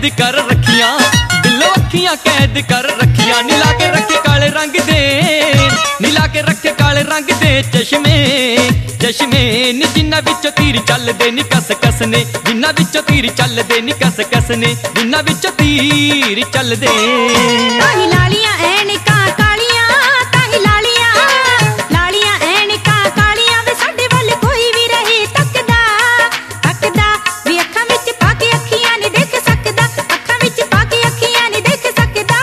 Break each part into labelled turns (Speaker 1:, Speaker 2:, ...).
Speaker 1: कैद कर रखियां, दिलों अखियां कैद कर रखियां। नीला के रखे काले रंग दे, नीला के रखे काले रंग दे चश्मे चश्मे नी जिन्ना विचों तीर चलदे नी कस कस ने, जिन्ना विचों तीर चलदे नी कस कस ने, जिन्ना विचों तीर चलदे।
Speaker 2: ताही लालियां ऐनकां कालियां, ताही लालियां लालियां ऐनकां कालियां वे साडे वल कोई भी रहे तकदा तकदा वी अखां विच पा के अखियां नहीं देख सकदा, अखां विच पा के अखियां नहीं देख सकदा।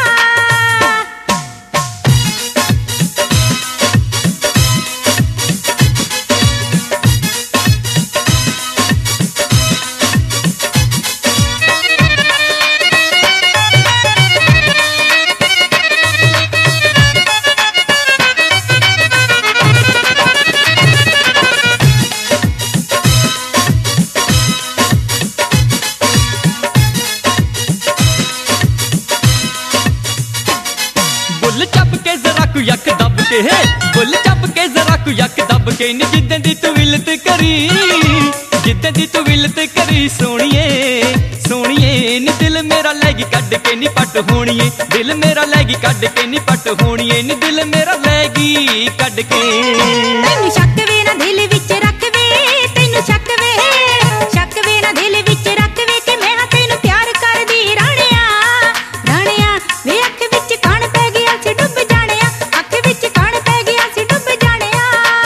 Speaker 1: बुल चप के जरा कु यक दब के है, बुल चप के जरा कु यक दब के नी जिद्दन दी तू विलत करी, जिद्दन दी तू विलत करी सोनिए सोनिए नी दिल मेरा लैगी कड के नी पट होनिए, दिल मेरा लैगी कड के नी पट होनिए नी दिल मेरा लैगी कड के।
Speaker 2: तैनू शक वे ना दिल विच रख वे, तैनू शक वे ना दिल विच रख वे कि मैं हां तैनू प्यार करदी राणिया राणिया वे अख विच कान पै गया सी डुब जाणिया, अख विच कान पै गया सी डुब जाणिया।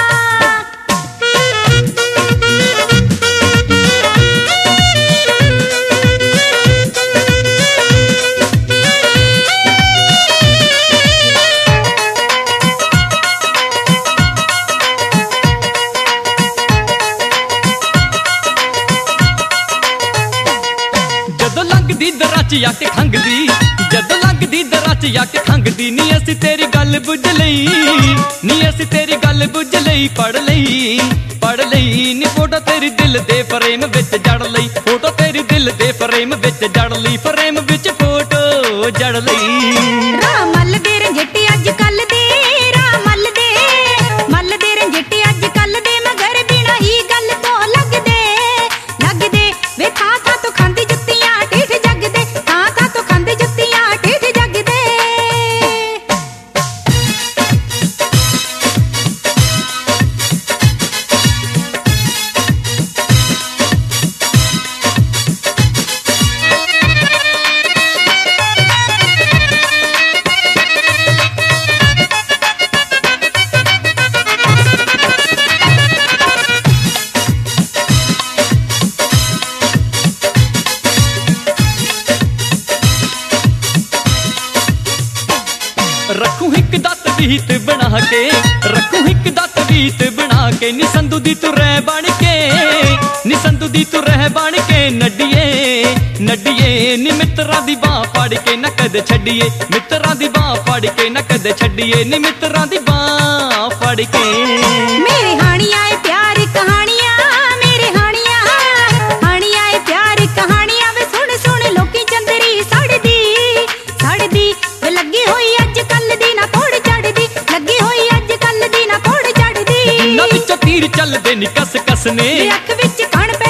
Speaker 1: जदों लंघदी दरां च यक खंघदी, जदों लंघदी दरां च यक खंघदी नी असीं तेरी गल बुझ लई, नी असीं तेरी गल बुझ लई पढ़ लई नी फोटो तेरी दिल दे फ्रेम विच जड़ लई, फोटो तेरी दिल दे फ्रेम विच जड़ लई, फ्रेम विच फोटो जड़ लई।
Speaker 2: राह मल दे रंजेटे अज कल दे, राह मल दे रंजेटे अज कल दे मगर बिना ही गल तो लगदे वे थां थां तो खांदी जुत्तियां ठेठ जगदे, थां थां तो खांदी जुत्तियां ठेठ जगदे।
Speaker 1: रखूं हिक दत बीत बना के, रखूं हिक दत बीत बना के नी संधू दी तू रह बन के, नी संधू दी तू रह बन के नड्डिए नड्डिए नी मित्रा दी बाह फड़ के न कदे छड्डिए, मित्रा दी बाह फड़ के न कदे छड्डिए नी मित्रा दी बाह फड़ के।
Speaker 2: मेरे हानियां ए प्यार कहानियां, मेरे हानियां ए प्यार कहानियां वे सुन सुन लोकी चंदरी सड़दी सड़दी वे लगी होई अज कल दी ना तोड़ चढ़दी, लगी होई अज कल दी ना तोड़ चढ़दी।
Speaker 1: जिन्ना विचों तीर चलदे नी कस कस ने,
Speaker 2: वे अख विच कान